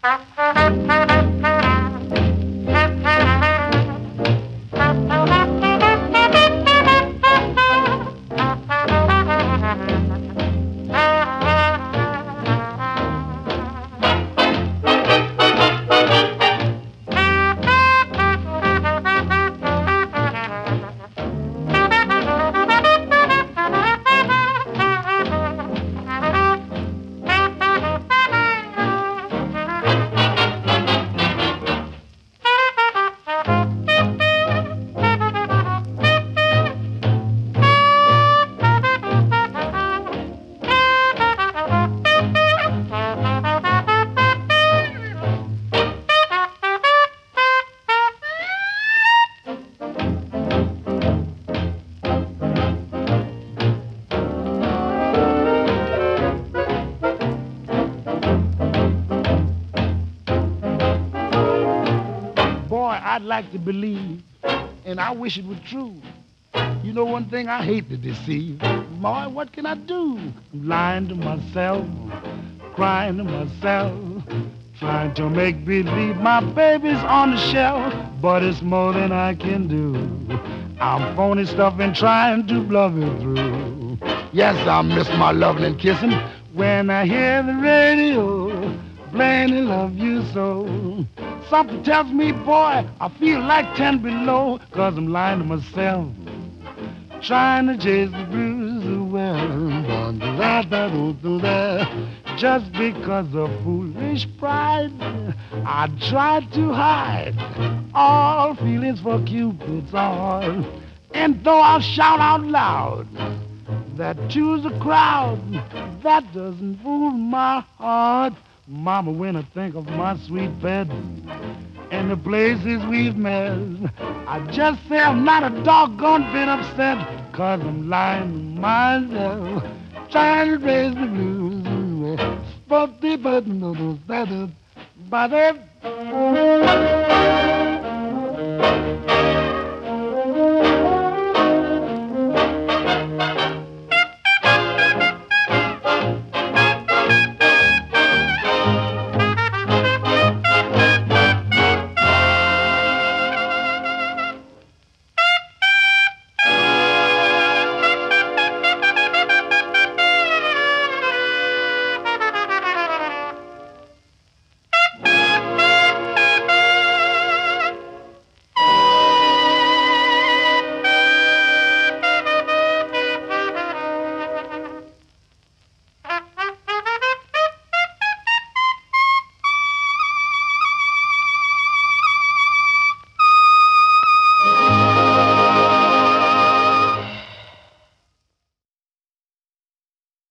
Boy, I'd like to believe, and I wish it were true. You know one thing I hate to deceive. Boy, what can I do? I'm lying to myself, crying to myself, trying to make believe my baby's on the shelf, but it's more than I can do. I'm phony stuff and trying to bluff it through. Yes, I miss my loving and kissing when I hear the radio playing I love you so. Something tells me, boy, I feel like 10 below, 'cause I'm lying to myself, trying to chase the blues away. Just because of foolish pride, I tried to hide all feelings for Cupid's arm. And though I'll shout out loud that choose a crowd, that doesn't fool my heart. Mama, when I think of my sweet pet and the places we've met, I just say I'm not a doggone bit upset, 'cause I'm lying to myself, trying to raise the blues.